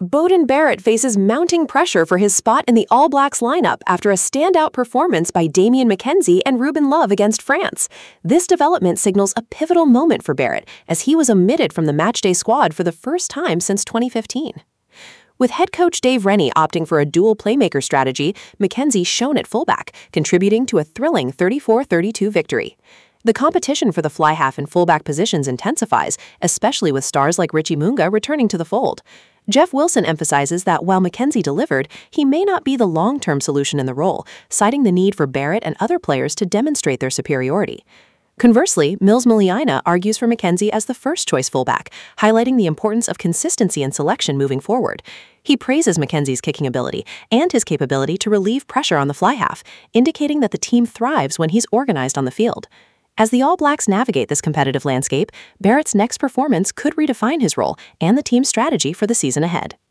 Beauden Barrett faces mounting pressure for his spot in the All Blacks lineup after a standout performance by Damian McKenzie and Ruben Love against France. This development signals a pivotal moment for Barrett, as he was omitted from the matchday squad for the first time since 2015. With head coach Dave Rennie opting for a dual playmaker strategy, McKenzie shone at fullback, contributing to a thrilling 34-32 victory. The competition for the fly half and fullback positions intensifies, especially with stars like Richie Moonga returning to the fold. Jeff Wilson emphasizes that while McKenzie delivered, he may not be the long-term solution in the role, citing the need for Barrett and other players to demonstrate their superiority. Conversely, Mills Muliaina argues for McKenzie as the first-choice fullback, highlighting the importance of consistency in selection moving forward. He praises McKenzie's kicking ability and his capability to relieve pressure on the fly half, indicating that the team thrives when he's organized on the field. As the All Blacks navigate this competitive landscape, Barrett's next performance could redefine his role and the team's strategy for the season ahead.